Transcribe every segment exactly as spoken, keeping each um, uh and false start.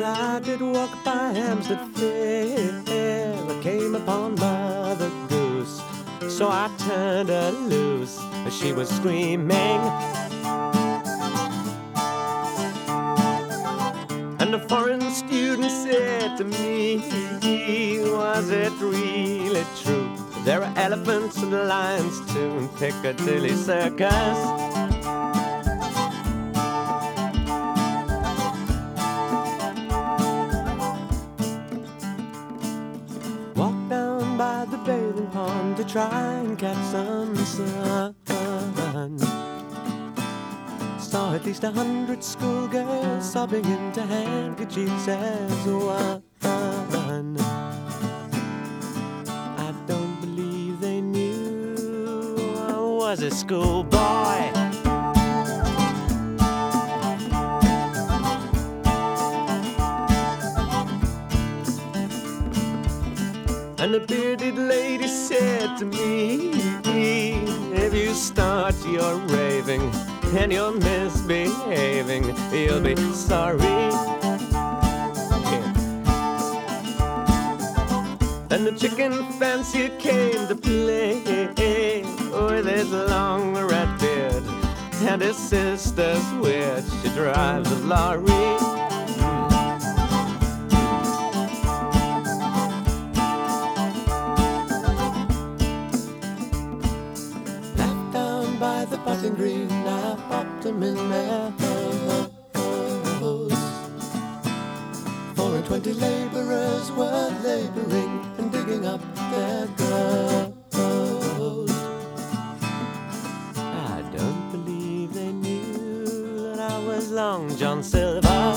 I did walk by Hampstead Fair, I came upon Mother Goose. So I turned her loose as she was screaming. And a foreign student said to me, was it really true? There are elephants and lions too in Piccadilly Circus. Walked down by the bathing pond to try and catch some sun. Saw at least a hundred schoolgirls sobbing into handkerchiefs as one. I don't believe they knew I was a schoolboy. And the bearded lady said to me, if you start your raving and you're misbehaving, you'll be sorry. Yeah. And the chicken fancier came to play with his long red beard, and his sister's weird, she drives a lorry. By the potting green, I popped them in their hose. Four and twenty labourers were labouring and digging up their ghost. I don't believe they knew that I was Long John Silver.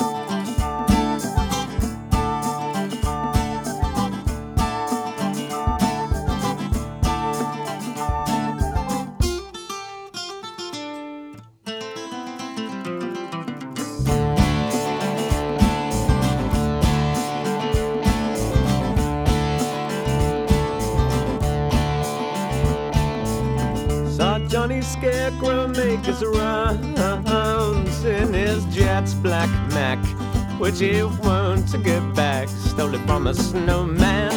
Saw Johnny Scarecrow make his rounds in his Jets black Mac, which he won't give back, stole it from a snowman.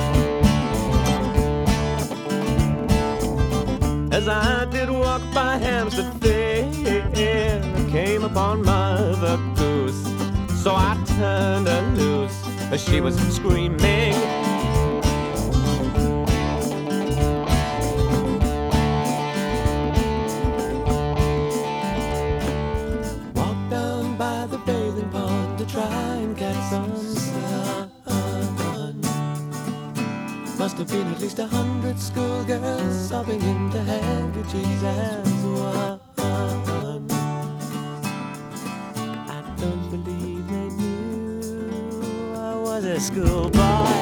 As I did walk by Hampstead Fair, I came upon Mother Goose. So I turned her loose as she was screaming. Try and catch some sun. Must have been at least a hundred schoolgirls sobbing into handkerchiefs as one. I don't believe they knew I was a schoolboy.